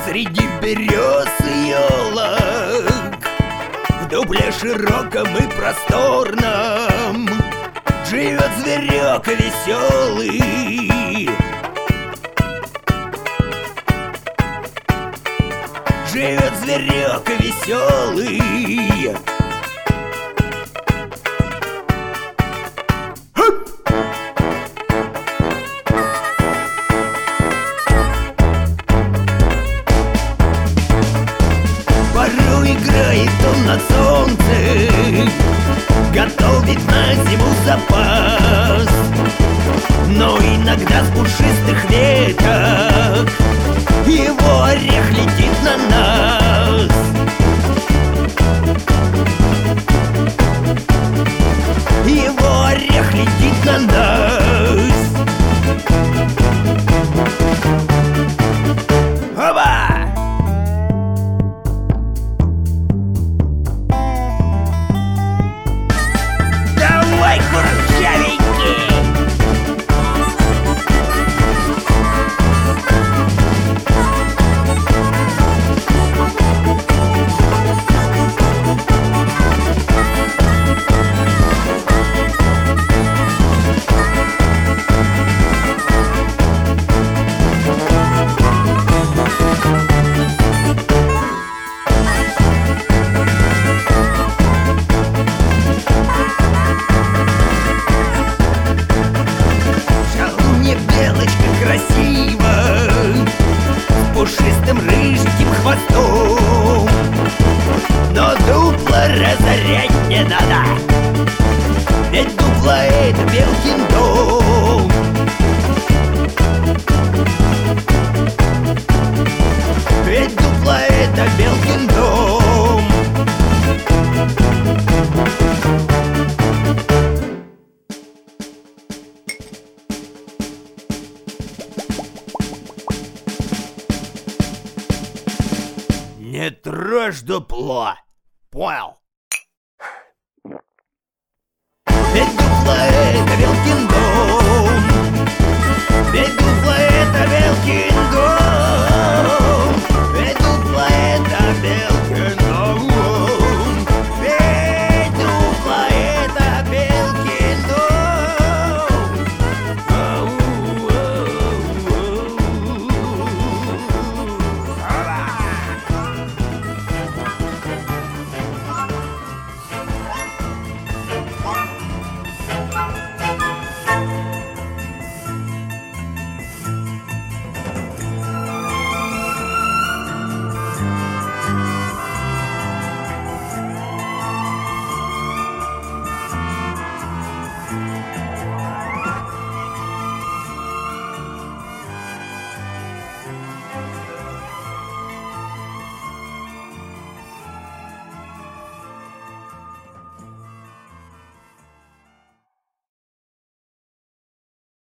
Среди берез и елок, в дупле широком и просторном, живет зверек веселый. Живет зверек веселый. Порой играет он на солнце, готовит на зиму запас. Но иногда с пушистых веток его орех летит на нас. Его орех летит на нас. Оба! Давай, курчавенький! Красиво, с пушистым рыжим хвостом, но дупло разорять не надо, ведь дупло — это Белкин дом. Ведь дупло — это Белкин дом. Не трожь дупло, понял? Ведь дупло — это Белкин дом. Ведь дупло — это Белкин